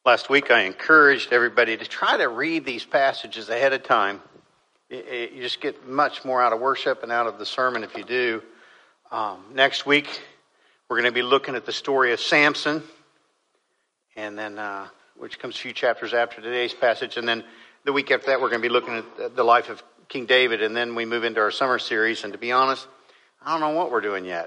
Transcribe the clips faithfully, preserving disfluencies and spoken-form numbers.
Last week I encouraged everybody to try to read these passages ahead of time. It, it, you just get much more out of worship and out of the sermon if you do. Um, next week we're going to be looking at the story of Samson, and then uh, which comes a few chapters after today's passage. And then the week after that we're going to be looking at the life of King David, and then we move into our summer series. And to be honest, I don't know what we're doing yet.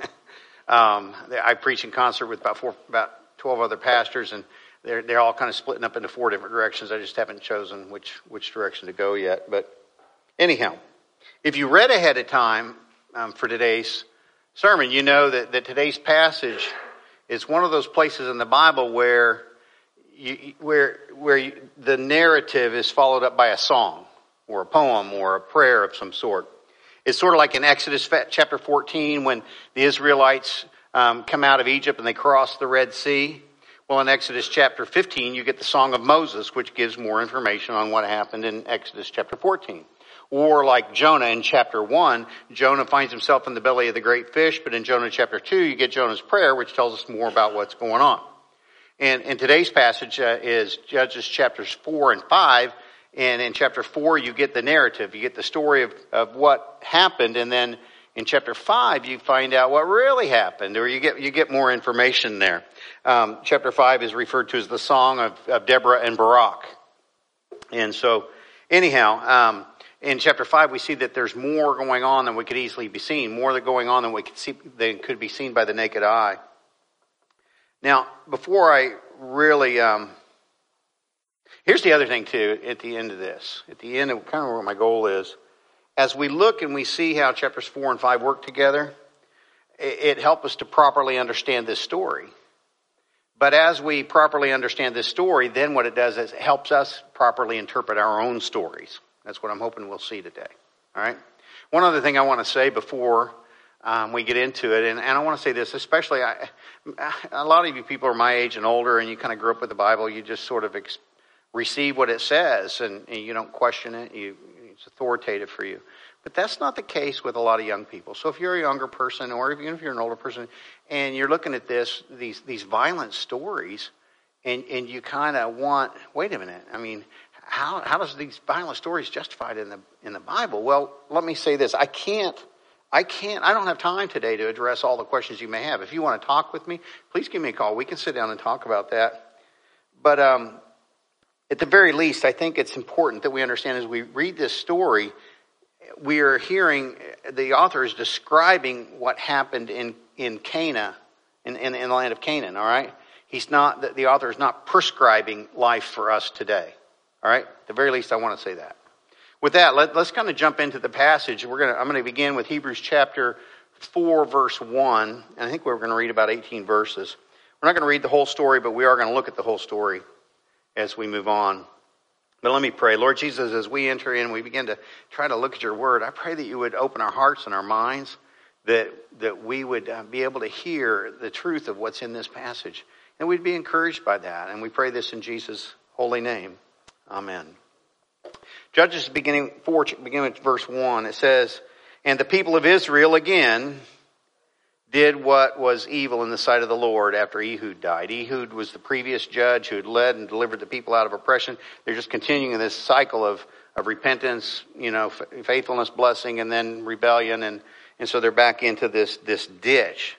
um, I preach in concert with about four, about twelve other pastors, and They're they're all kind of splitting up into four different directions. I just haven't chosen which which direction to go yet. But anyhow, if you read ahead of time um, for today's sermon, you know that, that today's passage is one of those places in the Bible where you, where where you, the narrative is followed up by a song or a poem or a prayer of some sort. It's sort of like in Exodus chapter fourteen when the Israelites um, come out of Egypt and they cross the Red Sea. Well, in Exodus chapter fifteen, you get the Song of Moses, which gives more information on what happened in Exodus chapter fourteen. Or like Jonah in chapter one, Jonah finds himself in the belly of the great fish, but in Jonah chapter two, you get Jonah's prayer, which tells us more about what's going on. And, and today's passage uh, is Judges chapters four and five, and in chapter four, you get the narrative, you get the story of, of what happened, and then in chapter five, you find out what really happened, or you get you get more information there. Um, chapter five is referred to as the Song of, of Deborah and Barak. And so, anyhow, um, in chapter five, we see that there's more going on than we could easily be seen, more that going on than we could see than could be seen by the naked eye. Now, before I really, um, here's the other thing too. At the end of this, at the end of kind of what my goal is. As we look and we see how chapters four and five work together, it, it helps us to properly understand this story. But as we properly understand this story, then what it does is it helps us properly interpret our own stories. That's what I'm hoping we'll see today. All right. One other thing I want to say before um, we get into it, and, and I want to say this, especially I, a lot of you people are my age and older, and you kind of grew up with the Bible. You just sort of ex- receive what it says, and, and you don't question it. You It's authoritative for you. But that's not the case with a lot of young people. So if you're a younger person, or even if you're an older person, and you're looking at this, these these violent stories, and, and you kind of want, wait a minute, I mean, how how does these violent stories justified in the in the Bible? Well, let me say this. I can't, I can't, I don't have time today to address all the questions you may have. If you want to talk with me, please give me a call. We can sit down and talk about that. But um, at the very least, I think it's important that we understand as we read this story, we are hearing the author is describing what happened in, in Cana, in, in, in the land of Canaan, all right? He's not, the, the author is not prescribing life for us today, all right? At the very least, I want to say that. With that, let, let's kind of jump into the passage. We're gonna, I'm going to begin with Hebrews chapter four, verse one, and I think we're going to read about eighteen verses. We're not going to read the whole story, but we are going to look at the whole story as we move on. But let me pray. Lord Jesus, as we enter in, we begin to try to look at your word. I pray that you would open our hearts and our minds, that that we would uh, be able to hear the truth of what's in this passage. And we'd be encouraged by that. And we pray this in Jesus' holy name. Amen. Judges beginning four, beginning with verse one, it says, "And the people of Israel again did what was evil in the sight of the Lord after Ehud died." Ehud was the previous judge who had led and delivered the people out of oppression. They're just continuing this cycle of, of repentance, you know, faithfulness, blessing, and then rebellion. And, and so they're back into this, this ditch.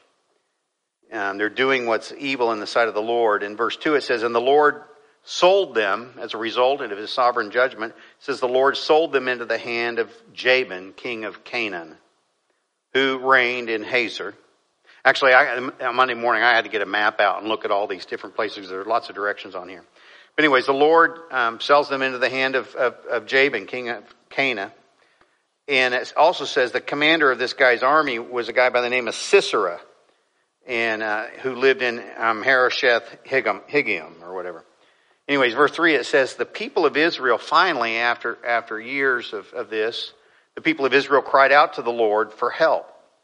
Um, they're doing what's evil in the sight of the Lord. In verse two it says, "And the Lord sold them," as a result of his sovereign judgment. It says, "The Lord sold them into the hand of Jabin, king of Canaan, who reigned in Hazor." Actually, I, on Monday morning, I had to get a map out and look at all these different places. There are lots of directions on here. But anyways, the Lord um, sells them into the hand of, of, of Jabin, king of Canaan. And it also says the commander of this guy's army was a guy by the name of Sisera, and uh, who lived in um, Harosheth Higgium, or whatever. Anyways, verse three, it says, "The people of Israel finally, after, after years of, of this, the people of Israel cried out to the Lord for help.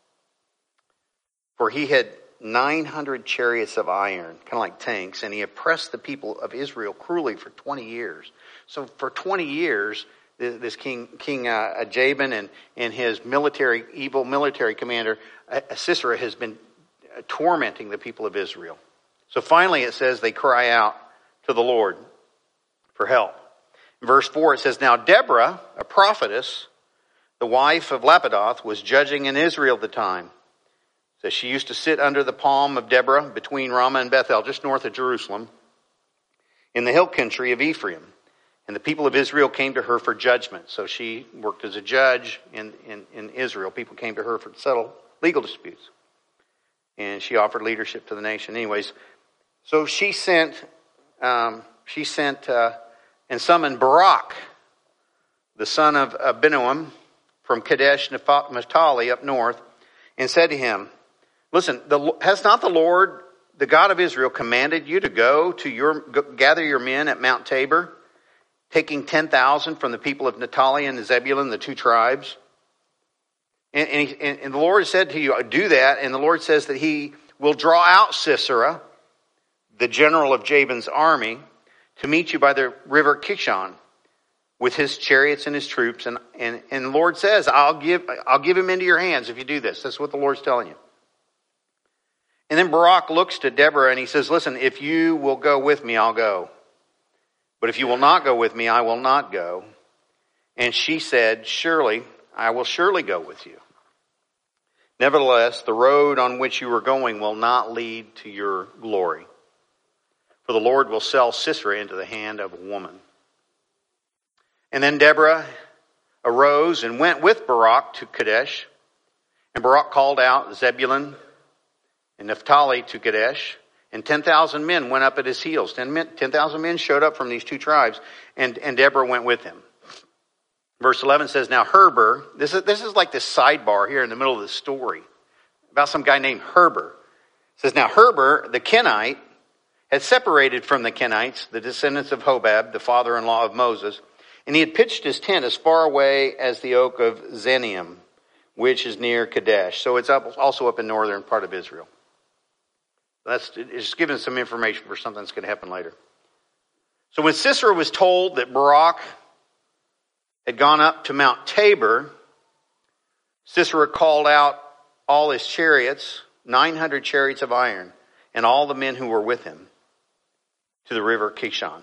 For he had nine hundred chariots of iron, kind of like tanks, and he oppressed the people of Israel cruelly for twenty years. So for twenty years, this king, King uh, Jabin and, and his military, evil military commander, uh, Sisera, has been tormenting the people of Israel. So finally it says they cry out to the Lord for help. In verse four it says, Now Deborah, a prophetess, the wife of Lapidoth, was judging in Israel at the time. So she used to sit under the palm of Deborah between Ramah and Bethel, just north of Jerusalem, in the hill country of Ephraim. And the people of Israel came to her for judgment. So she worked as a judge in, in, in Israel. People came to her for to settle legal disputes. And she offered leadership to the nation. Anyways, so she sent, um, she sent uh, and summoned Barak, the son of Abinoam, from Kadesh Naphtali up north, and said to him, Listen, the, has not the Lord, the God of Israel, commanded you to go to your gather your men at Mount Tabor, taking ten thousand from the people of Naphtali and Zebulun, the two tribes? And, and, he, and, and the Lord said to you, do that. And the Lord says that he will draw out Sisera, the general of Jabin's army, to meet you by the river Kishon with his chariots and his troops. And, and, and the Lord says, I'll give, I'll give him into your hands if you do this. That's what the Lord's telling you. And then Barak looks to Deborah and he says, Listen, if you will go with me, I'll go. But if you will not go with me, I will not go. And she said, Surely, I will surely go with you. Nevertheless, the road on which you are going will not lead to your glory. For the Lord will sell Sisera into the hand of a woman. And then Deborah arose and went with Barak to Kadesh. And Barak called out Zebulun and Naphtali to Kadesh. And ten thousand men went up at his heels. ten thousand men showed up from these two tribes. And, and Deborah went with him. Verse eleven says, Now Heber, this is, this is like this sidebar here in the middle of the story about some guy named Heber. It says, Now Heber, the Kenite, had separated from the Kenites, the descendants of Hobab, the father-in-law of Moses, and he had pitched his tent as far away as the oak of Zenium, which is near Kadesh. So it's up, also up in northern part of Israel. That's it's just giving some information for something that's going to happen later. So when Sisera was told that Barak had gone up to Mount Tabor, Sisera called out all his chariots, nine hundred chariots of iron, and all the men who were with him to the river Kishon.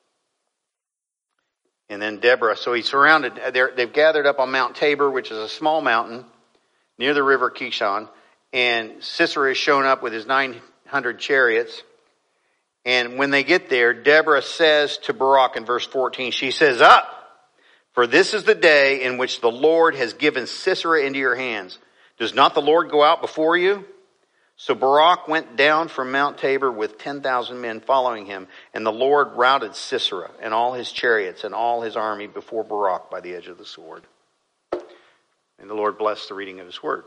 And then Deborah, so he surrounded, they've gathered up on Mount Tabor, which is a small mountain near the river Kishon. And Sisera has shown up with his nine hundred chariots. And when they get there, Deborah says to Barak in verse fourteen, she says, Up! For this is the day in which the Lord has given Sisera into your hands. Does not the Lord go out before you? So Barak went down from Mount Tabor with ten thousand men following him. And the Lord routed Sisera and all his chariots and all his army before Barak by the edge of the sword. And the Lord blessed the reading of his word.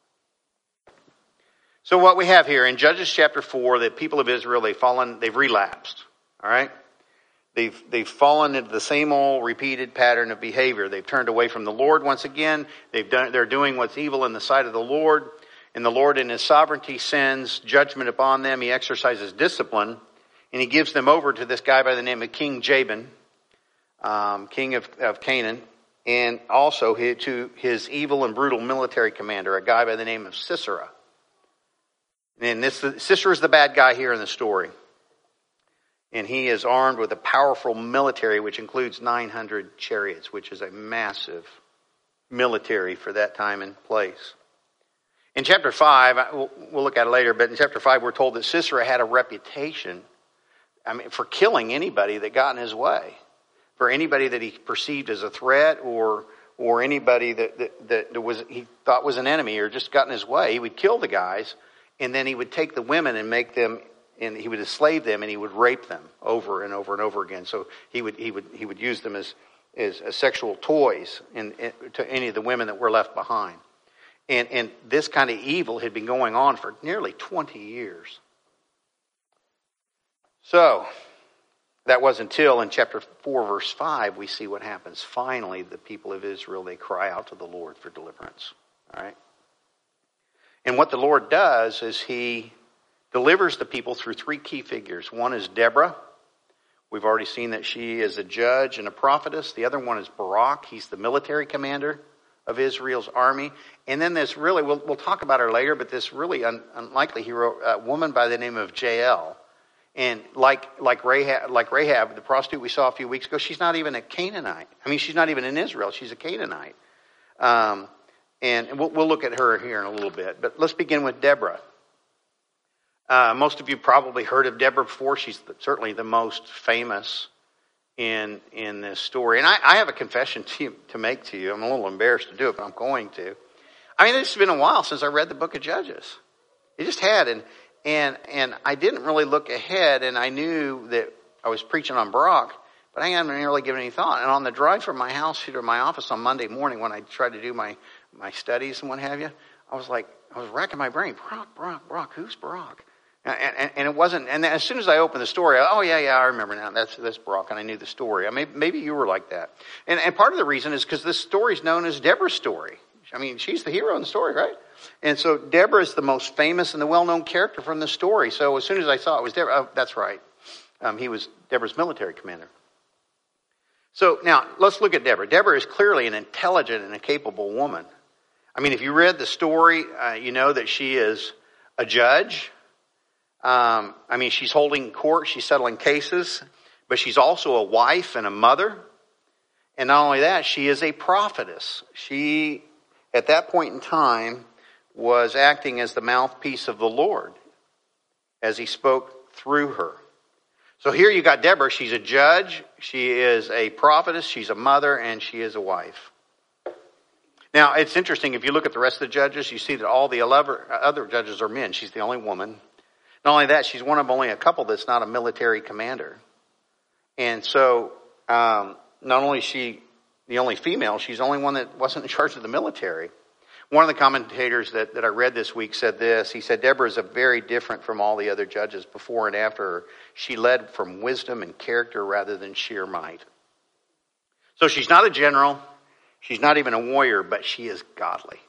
So what we have here in Judges chapter four, the people of Israel, they've fallen, they've relapsed. All right? They've, they've fallen into the same old repeated pattern of behavior. They've turned away from the Lord once again. They've done, they're doing what's evil in the sight of the Lord. And the Lord in his sovereignty sends judgment upon them. He exercises discipline. And he gives them over to this guy by the name of King Jabin, um, king of, of Canaan. And also to his evil and brutal military commander, a guy by the name of Sisera. And this Sisera is the bad guy here in the story. And he is armed with a powerful military, which includes nine hundred chariots, which is a massive military for that time and place. In chapter five, we'll, we'll look at it later, but in chapter five, we're told that Sisera had a reputation, I mean, for killing anybody that got in his way, for anybody that he perceived as a threat, or or anybody that that, that was he thought was an enemy or just got in his way. He would kill the guys, and then he would take the women and make them. And he would enslave them, and he would rape them over and over and over again. So he would he would he would use them as as, as sexual toys in, in, to any of the women that were left behind. And and this kind of evil had been going on for nearly twenty years. So that was until in chapter four, verse five, we see what happens. Finally, the people of Israel, they cry out to the Lord for deliverance. All right. And what the Lord does is he delivers the people through three key figures. One is Deborah. We've already seen that she is a judge and a prophetess. The other one is Barak. He's the military commander of Israel's army. And then this really, we'll, we'll talk about her later, but this really un, unlikely hero, a woman by the name of Jael. And like like Rahab, like Rahab, the prostitute we saw a few weeks ago, she's not even a Canaanite. I mean, she's not even in Israel. She's a Canaanite. Um, and we'll, we'll look at her here in a little bit. But let's begin with Deborah. Uh, most of you probably heard of Deborah before. She's the, certainly the most famous in in this story. And I, I have a confession to, to make to you. I'm a little embarrassed to do it, but I'm going to. I mean, it's been a while since I read the book of Judges. It just had. And And and I didn't really look ahead, and I knew that I was preaching on Barak, but I hadn't really given any thought. And on the drive from my house here to my office on Monday morning, when I tried to do my, my studies and what have you, I was like, I was racking my brain. Barak, Barak, Barak, who's Barak? And, and, and it wasn't, and as soon as I opened the story, I, oh yeah, yeah, I remember now. That's that's Barak, and I knew the story. I mean, maybe you were like that. And, and part of the reason is because this story is known as Deborah's story. I mean, she's the hero in the story, right? And so Deborah is the most famous and the well-known character from the story. So as soon as I saw it was Deborah, oh, that's right. Um, he was Deborah's military commander. So now let's look at Deborah. Deborah is clearly an intelligent and a capable woman. I mean, if you read the story, uh, you know that she is a judge. Um, I mean, she's holding court, she's settling cases, but she's also a wife and a mother. And not only that, she is a prophetess. She, at that point in time, was acting as the mouthpiece of the Lord as he spoke through her. So here you got Deborah. She's a judge, she is a prophetess, she's a mother, and she is a wife. Now, it's interesting, if you look at the rest of the judges, you see that all the other judges are men. She's the only woman. Not only that, she's one of only a couple that's not a military commander. And so, um, not only is she the only female, she's the only one that wasn't in charge of the military. One of the commentators that, that I read this week said this. He said, Deborah is a very different from all the other judges before and after her. She led from wisdom and character rather than sheer might. So she's not a general. She's not even a warrior, but she is godly.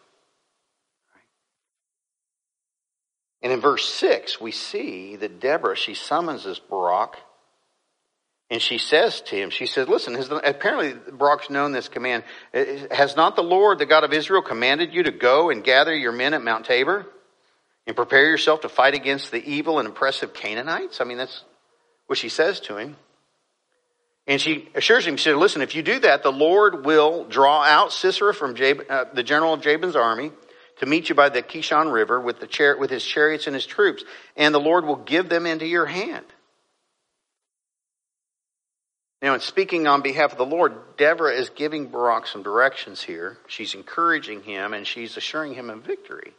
And in verse six, we see that Deborah, she summons this Barak. And she says to him, she says, listen, has the, apparently Barak's known this command. Has not the Lord, the God of Israel, commanded you to go and gather your men at Mount Tabor and prepare yourself to fight against the evil and oppressive Canaanites? I mean, that's what she says to him. And she assures him, she said, listen, if you do that, the Lord will draw out Sisera from Jab, uh, the general of Jabin's army to meet you by the Kishon River with, the char- with his chariots and his troops. And the Lord will give them into your hand. Now, in speaking on behalf of the Lord, Deborah is giving Barak some directions here. She's encouraging him and she's assuring him of victory.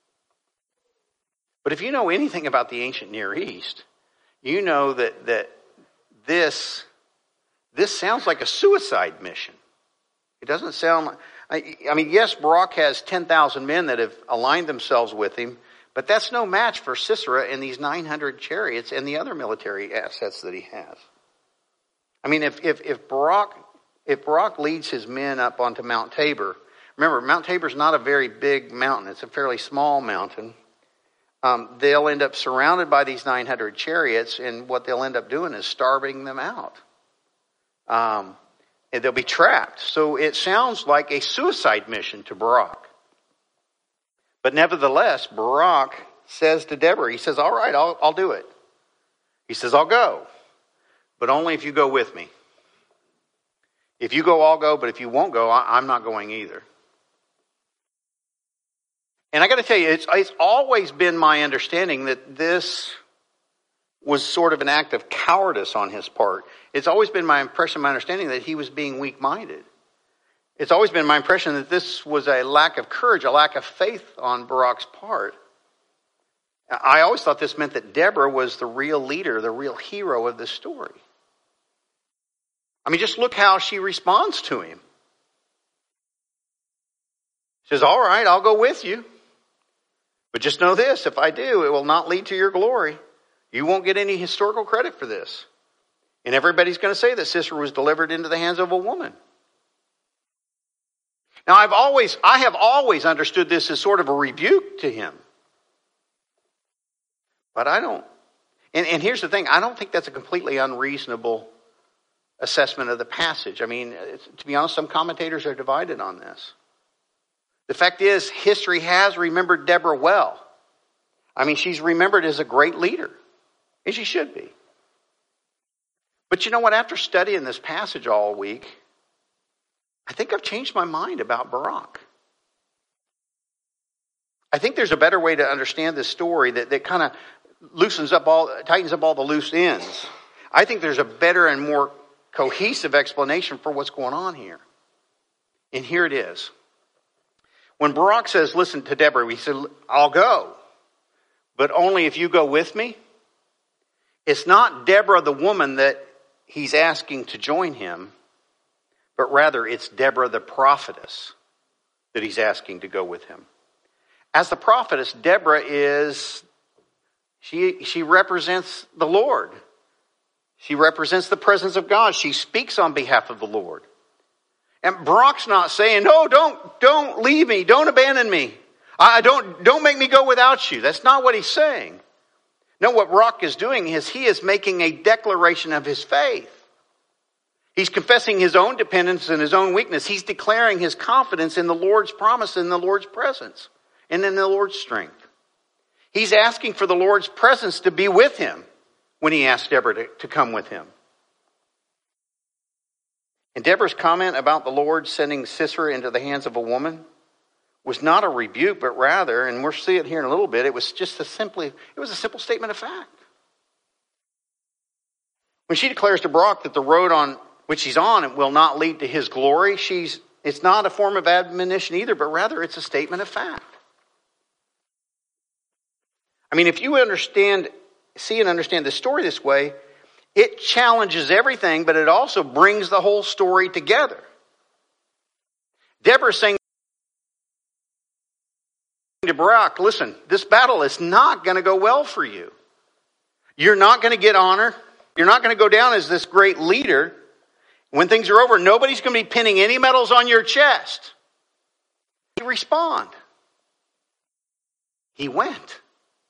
But if you know anything about the ancient Near East, you know that, that this, this sounds like a suicide mission. It doesn't sound like, I, I mean, yes, Barak has ten thousand men that have aligned themselves with him, but that's no match for Sisera and these nine hundred chariots and the other military assets that he has. I mean, if, if, if Barak, if Barak leads his men up onto Mount Tabor, remember, Mount Tabor is not a very big mountain. It's a fairly small mountain. Um, they'll end up surrounded by these nine hundred chariots, and what they'll end up doing is starving them out. Um, and they'll be trapped. So it sounds like a suicide mission to Barak. But nevertheless, Barak says to Deborah, he says, all right, I'll, I'll do it. He says, I'll go. But only if you go with me. If you go, I'll go. But if you won't go, I'm not going either. And I got to tell you, it's, it's always been my understanding that this was sort of an act of cowardice on his part. It's always been my impression, my understanding that he was being weak-minded. It's always been my impression that this was a lack of courage, a lack of faith on Barak's part. I always thought this meant that Deborah was the real leader, the real hero of this story. I mean, just look how she responds to him. She says, all right, I'll go with you. But just know this, if I do, it will not lead to your glory. You won't get any historical credit for this. And everybody's going to say that Sisera was delivered into the hands of a woman. Now, I've always, I have always understood this as sort of a rebuke to him. But I don't, and, and here's the thing, I don't think that's a completely unreasonable assessment of the passage. I mean, to be honest, some commentators are divided on this. The fact is, history has remembered Deborah well. I mean, she's remembered as a great leader. And she should be. But you know what? After studying this passage all week, I think I've changed my mind about Barak. I think there's a better way to understand this story that, that kind of loosens up all, tightens up all the loose ends. I think there's a better and more cohesive explanation for what's going on here. And here it is. When Barak says, listen to Deborah, he said, I'll go, but only if you go with me. It's not Deborah the woman that he's asking to join him, but rather it's Deborah the prophetess that he's asking to go with him. As the prophetess, Deborah is, she, she represents the Lord. She represents the presence of God. She speaks on behalf of the Lord. And Barak's not saying, no, don't, don't leave me. Don't abandon me. I don't, don't make me go without you. That's not what he's saying. No, what Barak is doing is he is making a declaration of his faith. He's confessing his own dependence and his own weakness. He's declaring his confidence in the Lord's promise, in the Lord's presence, and in the Lord's strength. He's asking for the Lord's presence to be with him when he asked Deborah to, to come with him. And Deborah's comment about the Lord sending Sisera into the hands of a woman was not a rebuke, but rather, and we'll see it here in a little bit, it was just a simply, it was a simple statement of fact. When she declares to Barak that the road on which he's on will not lead to his glory, she's, it's not a form of admonition either, but rather it's a statement of fact. I mean, if you understand, see and understand the story this way, it challenges everything, but it also brings the whole story together. Deborah's saying to Barak, listen, this battle is not going to go well for you. You're not going to get honor. You're not going to go down as this great leader. When things are over, nobody's going to be pinning any medals on your chest. He respond. He went.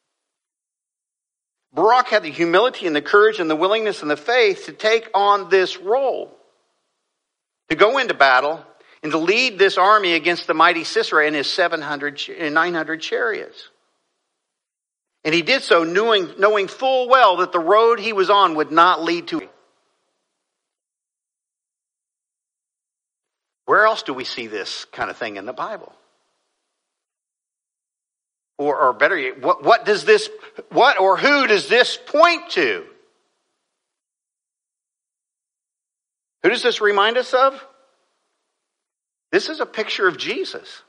Barak had the humility and the courage and the willingness and the faith to take on this role. To go into battle and to lead this army against the mighty Sisera and his seven hundred and nine hundred chariots. And he did so knowing, knowing full well that the road he was on would not lead to. Where else do we see this kind of thing in the Bible? Or, or better yet, what, what does this, what or who does this point to? Who does this remind us of? This is a picture of Jesus.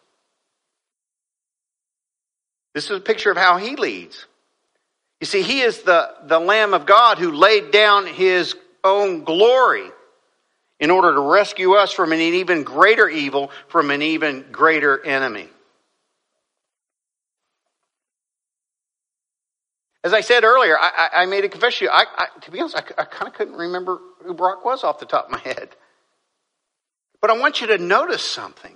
This is a picture of how he leads. You see, he is the, the Lamb of God who laid down his own glory in order to rescue us from an even greater evil, from an even greater enemy. As I said earlier, I, I, I made a confession. I, I, to be honest, I, I kind of couldn't remember who Barak was off the top of my head. But I want you to notice something.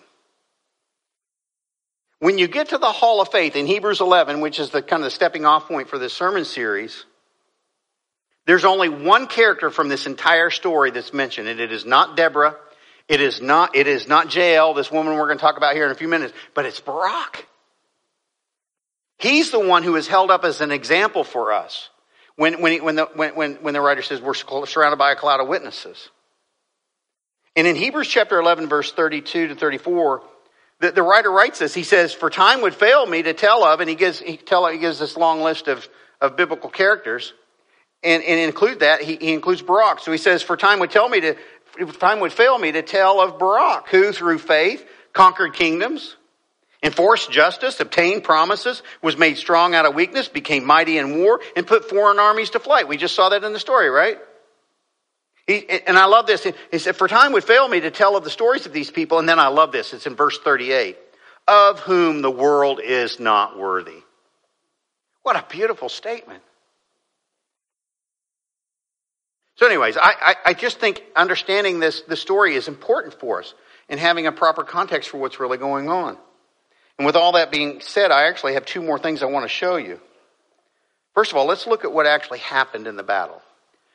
When you get to the Hall of Faith in Hebrews eleven, which is the kind of the stepping off point for this sermon series, there's only one character from this entire story that's mentioned, and it is not Deborah. It is not, it is not Jael, this woman we're going to talk about here in a few minutes, but it's Barak. He's the one who is held up as an example for us. When, when, when, the, when, when, when the writer says we're surrounded by a cloud of witnesses. And in Hebrews chapter eleven, verse thirty-two to thirty-four, the, the writer writes this. He says, for time would fail me to tell of, and he gives, he, tell, he gives this long list of, of biblical characters. And, and include that, he, he includes Barak. So he says, for time would tell me to, time would fail me to tell of Barak, who through faith conquered kingdoms, enforced justice, obtained promises, was made strong out of weakness, became mighty in war, and put foreign armies to flight. We just saw that in the story, right? He, and I love this. He said, for time would fail me to tell of the stories of these people. And then I love this. It's in verse thirty-eight. Of whom the world is not worthy. What a beautiful statement. So anyways, I, I, I just think understanding this, this story is important for us and having a proper context for what's really going on. And with all that being said, I actually have two more things I want to show you. First of all, let's look at what actually happened in the battle.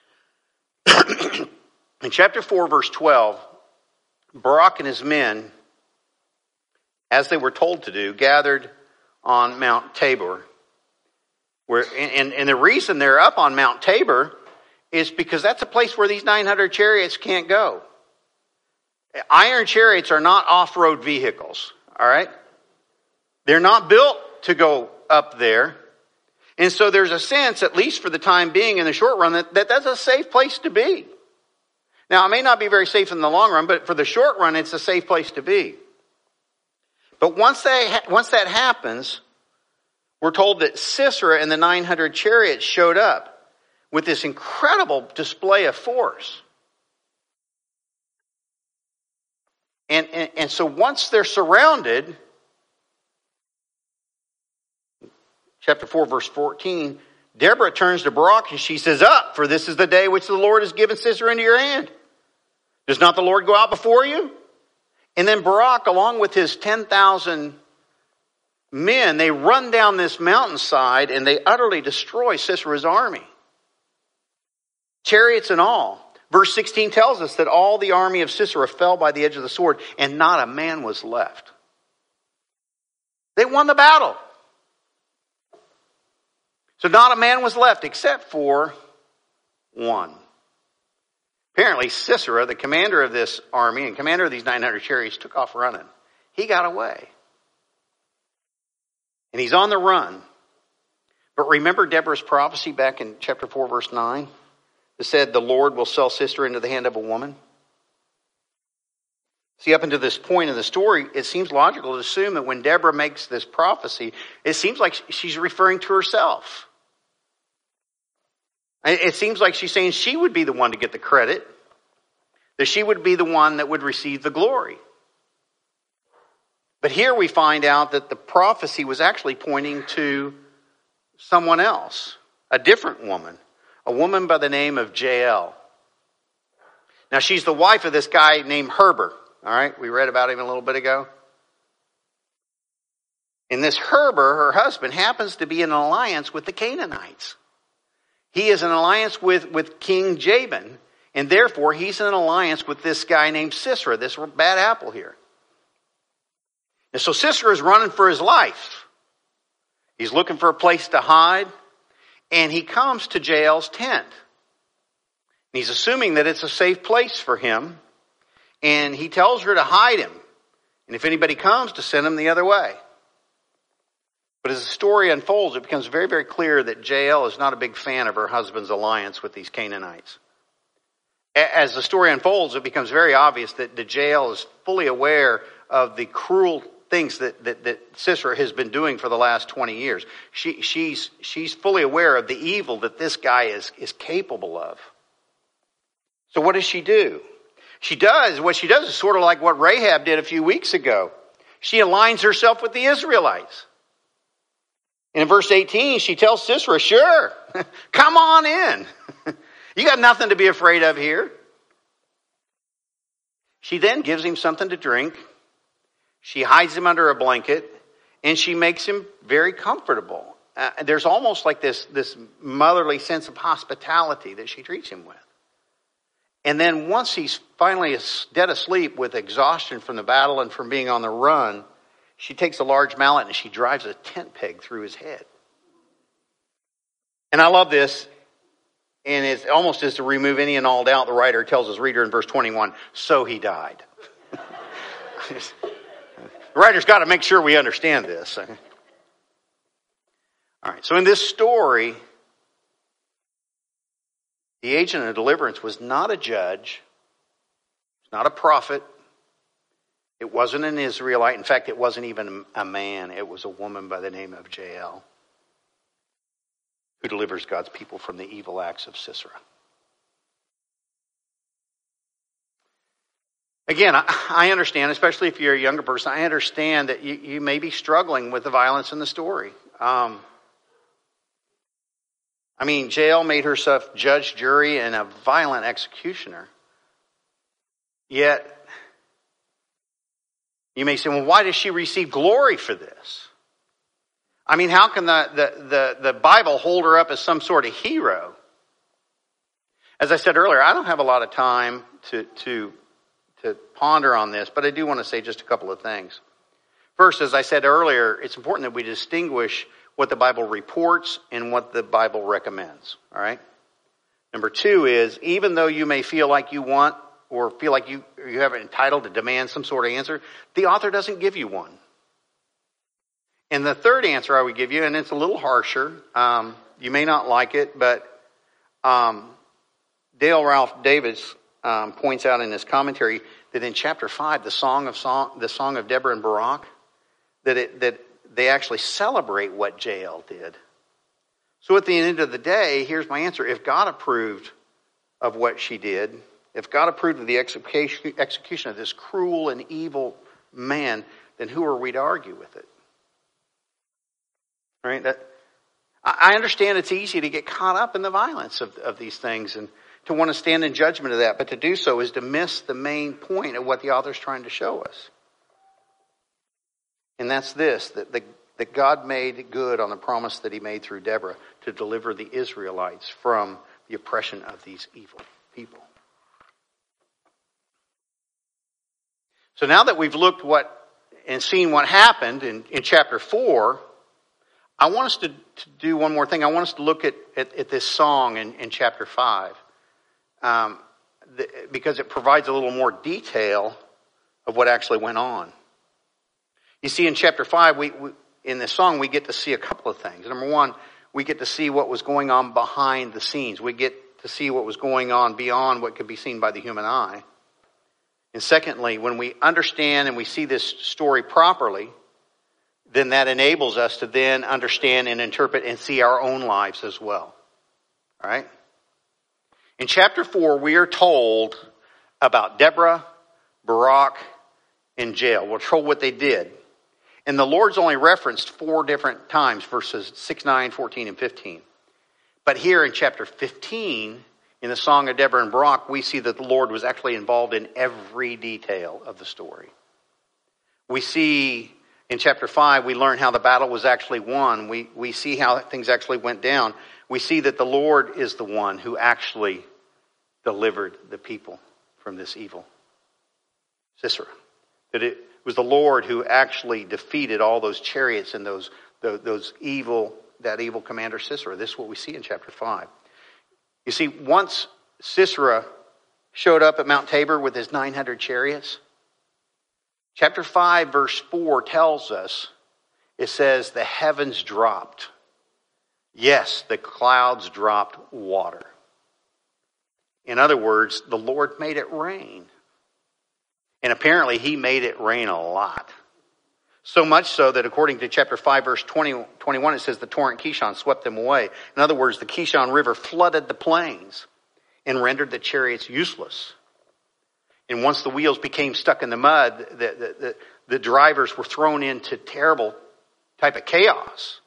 In chapter four, verse twelve, Barak and his men, as they were told to do, gathered on Mount Tabor. Where and, and the reason they're up on Mount Tabor is because that's a place where these nine hundred chariots can't go. Iron chariots are not off-road vehicles, all right? They're not built to go up there. And so there's a sense, at least for the time being in the short run, that, that that's a safe place to be. Now, it may not be very safe in the long run, but for the short run, it's a safe place to be. But once that, once that happens, we're told that Sisera and the nine hundred chariots showed up with this incredible display of force. And, and, and so once they're surrounded, chapter four, verse fourteen, Deborah turns to Barak and she says, "Up, for this is the day which the Lord has given Sisera into your hand. Does not the Lord go out before you?" And then Barak, along with his ten thousand men, they run down this mountainside and they utterly destroy Sisera's army. Chariots and all. Verse sixteen tells us that all the army of Sisera fell by the edge of the sword and not a man was left. They won the battle. So not a man was left except for one. Apparently Sisera, the commander of this army and commander of these nine hundred chariots, took off running. He got away. And he's on the run. But remember Deborah's prophecy back in chapter four, verse nine? It said, the Lord will sell Sisera into the hand of a woman. See, up until this point in the story, it seems logical to assume that when Deborah makes this prophecy, it seems like she's referring to herself. It seems like she's saying she would be the one to get the credit, that she would be the one that would receive the glory. But here we find out that the prophecy was actually pointing to someone else, a different woman, a woman by the name of Jael. Now she's the wife of this guy named Heber. All right, we read about him a little bit ago. And this Heber, her husband, happens to be in an alliance with the Canaanites. He is in alliance with, with King Jabin, and therefore he's in an alliance with this guy named Sisera, this bad apple here. And so Sisera is running for his life. He's looking for a place to hide, and he comes to Jael's tent. And he's assuming that it's a safe place for him, and he tells her to hide him, and if anybody comes, to send him the other way. But as the story unfolds, it becomes very, very clear that Jael is not a big fan of her husband's alliance with these Canaanites. As the story unfolds, it becomes very obvious that, that Jael is fully aware of the cruel things that, that, that Sisera has been doing for the last twenty years. She, she's, she's fully aware of the evil that this guy is, is capable of. So what does she do? She does, what she does is sort of like what Rahab did a few weeks ago. She aligns herself with the Israelites. And in verse eighteen, she tells Sisera, sure, come on in. You got nothing to be afraid of here. She then gives him something to drink. She hides him under a blanket, and she makes him very comfortable. Uh, there's almost like this, this motherly sense of hospitality that she treats him with. And then once he's finally dead asleep with exhaustion from the battle and from being on the run, she takes a large mallet and she drives a tent peg through his head. And I love this. And it's almost as to remove any and all doubt, the writer tells his reader in verse twenty-one, so he died. The writer's got to make sure we understand this. All right, so in this story, the agent of deliverance was not a judge, not a prophet. It wasn't an Israelite. In fact, it wasn't even a man. It was a woman by the name of Jael, who delivers God's people from the evil acts of Sisera. Again, I understand, especially if you're a younger person, I understand that you, you may be struggling with the violence in the story. Um, I mean, Jael made herself judge, jury, and a violent executioner. Yet, you may say, well, why does she receive glory for this? I mean, how can the, the, the, the Bible hold her up as some sort of hero? As I said earlier, I don't have a lot of time to, to, to ponder on this, but I do want to say just a couple of things. First, as I said earlier, it's important that we distinguish what the Bible reports and what the Bible recommends. All right. Number two is, even though you may feel like you want or feel like you, you have entitled to demand some sort of answer, the author doesn't give you one. And the third answer I would give you, and it's a little harsher, um, you may not like it, but um, Dale Ralph Davis um, points out in his commentary that in chapter five, the song of song, the song of Deborah and Barak, that it, that they actually celebrate what Jael did. So at the end of the day, here's my answer: if God approved of what she did, if God approved of the execution, execution of this cruel and evil man, then who are we to argue with it? Right? That, I understand it's easy to get caught up in the violence of, of these things and to want to stand in judgment of that, but to do so is to miss the main point of what the author's trying to show us. And that's this, that, the, that God made good on the promise that he made through Deborah to deliver the Israelites from the oppression of these evil people. So now that we've looked what and seen what happened in, in chapter four, I want us to, to do one more thing. I want us to look at, at, at this song in, in chapter five, um, the, because it provides a little more detail of what actually went on. You see, in chapter five, we, we in this song, we get to see a couple of things. Number one, we get to see what was going on behind the scenes. We get to see what was going on beyond what could be seen by the human eye. And secondly, when we understand and we see this story properly, then that enables us to then understand and interpret and see our own lives as well. All right? In chapter four, we are told about Deborah, Barak, and Jael. We're told what they did. And the Lord's only referenced four different times, verses six, nine, fourteen, and fifteen. But here in chapter fifteen, in the Song of Deborah and Barak, we see that the Lord was actually involved in every detail of the story. We see in chapter five, we learn how the battle was actually won. We, we see how things actually went down. We see that the Lord is the one who actually delivered the people from this evil Sisera. That it was the Lord who actually defeated all those chariots and those, those, those evil, that evil commander Sisera. This is what we see in chapter five. You see, once Sisera showed up at Mount Tabor with his nine hundred chariots, chapter five, verse four tells us, it says, the heavens dropped. Yes, the clouds dropped water. In other words, the Lord made it rain. And apparently he made it rain a lot. So much so that according to chapter five, verse twenty, twenty-one, it says the torrent Kishon swept them away. In other words, the Kishon River flooded the plains and rendered the chariots useless. And once the wheels became stuck in the mud, the, the, the, the drivers were thrown into terrible type of chaos.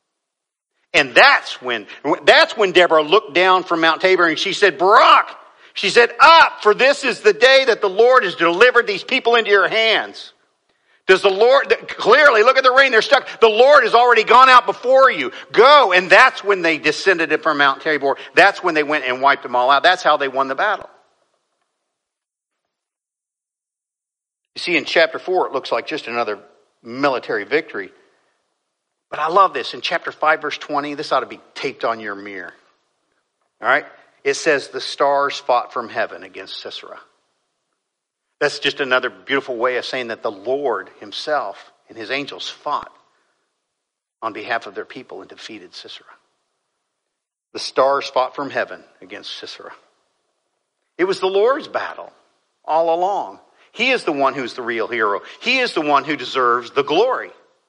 And that's when, that's when Deborah looked down from Mount Tabor and she said, Barak, she said, up, for this is the day that the Lord has delivered these people into your hands. Does the Lord, clearly, look at the rain, they're stuck. The Lord has already gone out before you. Go. And that's when they descended from Mount Tabor. That's when they went and wiped them all out. That's how they won the battle. You see, in chapter four, it looks like just another military victory. But I love this. In chapter five, verse twenty, this ought to be taped on your mirror. All right? It says, the stars fought from heaven against Sisera. That's just another beautiful way of saying that the Lord himself and his angels fought on behalf of their people and defeated Sisera. The stars fought from heaven against Sisera. It was the Lord's battle all along. He is the one who's the real hero. He is the one who deserves the glory.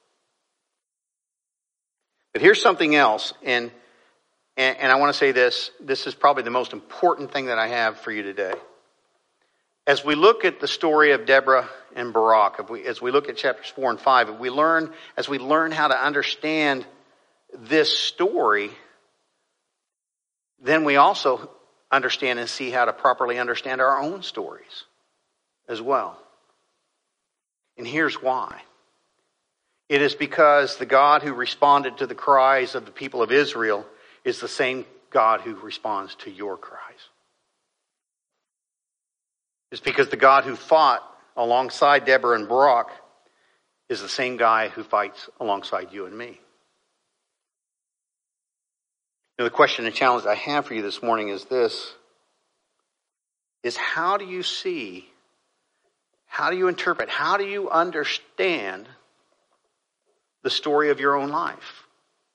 But here's something else, and, and, and I want to say this. This is probably the most important thing that I have for you today. As we look at the story of Deborah and Barak, if we, as we look at chapters four and five, if we learn, as we learn how to understand this story, then we also understand and see how to properly understand our own stories as well. And here's why. It is because the God who responded to the cries of the people of Israel is the same God who responds to your cries. It's because the God who fought alongside Deborah and Barak is the same guy who fights alongside you and me. Now, the question and challenge I have for you this morning is this, is how do you see, how do you interpret, how do you understand the story of your own life?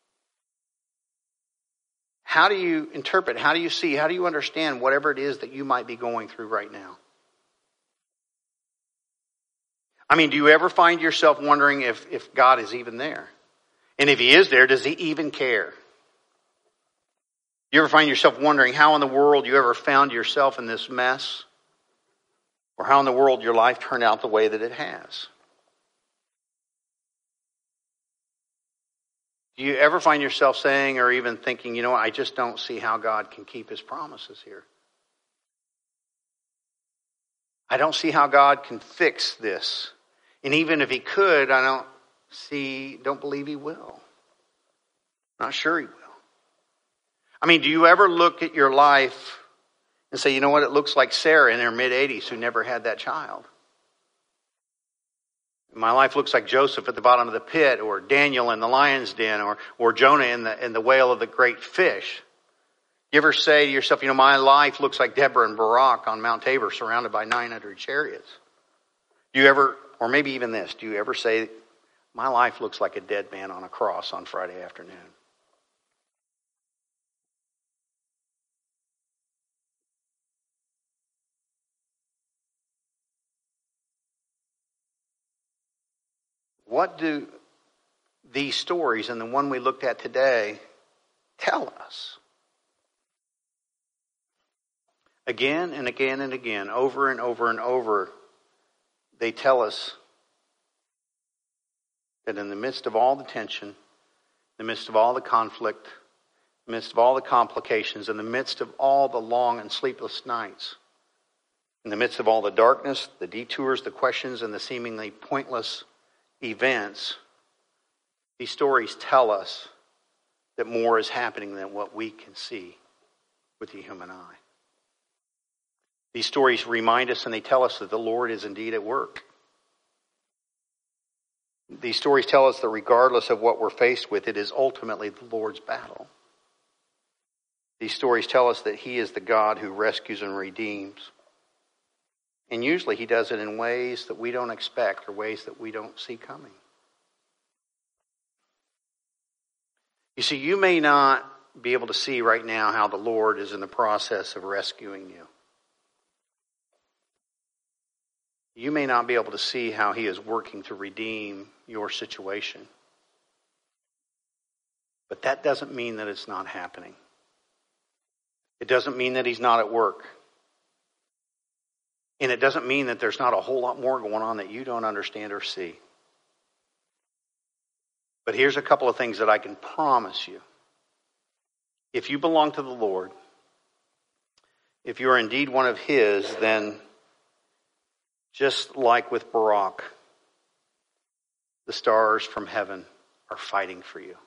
How do you interpret, how do you see, how do you understand whatever it is that you might be going through right now? I mean, do you ever find yourself wondering if, if God is even there? And if he is there, does he even care? You ever find yourself wondering how in the world you ever found yourself in this mess? Or how in the world your life turned out the way that it has? Do you ever find yourself saying or even thinking, you know what, I just don't see how God can keep his promises here. I don't see how God can fix this. And even if he could, I don't see, don't believe he will. Not sure he will. I mean, do you ever look at your life and say, you know what, it looks like Sarah in her mid-eighties who never had that child. My life looks like Joseph at the bottom of the pit, or Daniel in the lion's den, or, or Jonah in the, in the whale of the great fish. You ever say to yourself, you know, my life looks like Deborah and Barak on Mount Tabor surrounded by nine hundred chariots? Do you ever, or maybe even this, do you ever say, my life looks like a dead man on a cross on Friday afternoon? What do these stories and the one we looked at today tell us? Again and again and again, over and over and over, they tell us that in the midst of all the tension, in the midst of all the conflict, in the midst of all the complications, in the midst of all the long and sleepless nights, in the midst of all the darkness, the detours, the questions, and the seemingly pointless events, these stories tell us that more is happening than what we can see with the human eye. These stories remind us and they tell us that the Lord is indeed at work. These stories tell us that regardless of what we're faced with, it is ultimately the Lord's battle. These stories tell us that he is the God who rescues and redeems. And usually he does it in ways that we don't expect or ways that we don't see coming. You see, you may not be able to see right now how the Lord is in the process of rescuing you. You may not be able to see how he is working to redeem your situation. But that doesn't mean that it's not happening. It doesn't mean that he's not at work. And it doesn't mean that there's not a whole lot more going on that you don't understand or see. But here's a couple of things that I can promise you. If you belong to the Lord, if you are indeed one of his, then just like with Barak, the stars from heaven are fighting for you.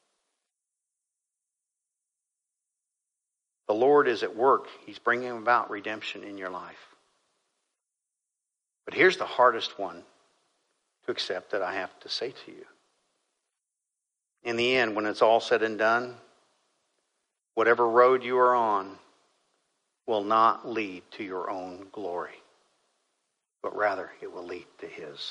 The Lord is at work. He's bringing about redemption in your life. But here's the hardest one to accept that I have to say to you. In the end, when it's all said and done, whatever road you are on will not lead to your own glory, but rather it will lead to his.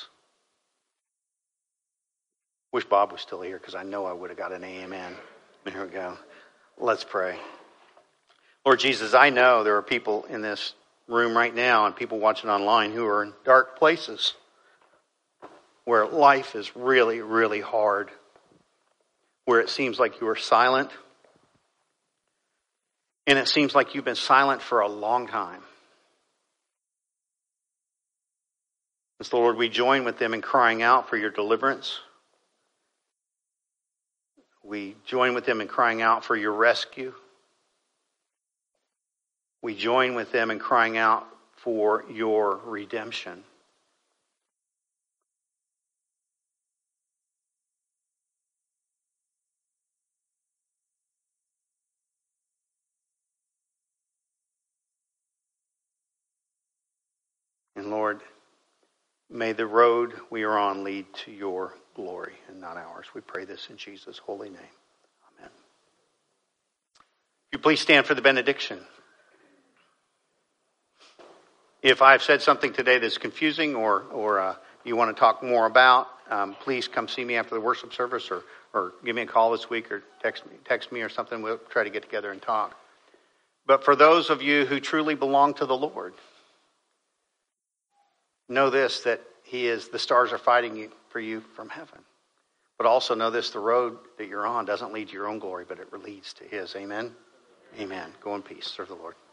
Wish Bob was still here because I know I would have got an amen. There we go. Let's pray. Lord Jesus, I know there are people in this room right now and people watching online who are in dark places where life is really, really hard, where it seems like you are silent, and it seems like you've been silent for a long time. And so, Lord, we join with them in crying out for your deliverance. We join with them in crying out for your rescue. We join with them in crying out for your redemption. And Lord, may the road we are on lead to your glory and not ours. We pray this in Jesus' holy name. Amen. you please stand for the benediction. If I've said something today that's confusing or, or uh, you want to talk more about, um, please come see me after the worship service or, or give me a call this week or text me, text me or something. We'll try to get together and talk. But for those of you who truly belong to the Lord, know this, that He is, the stars are fighting you, for you from heaven. But also know this, the road that you're on doesn't lead to your own glory, but it leads to His. Amen? Amen. Go in peace. Serve the Lord.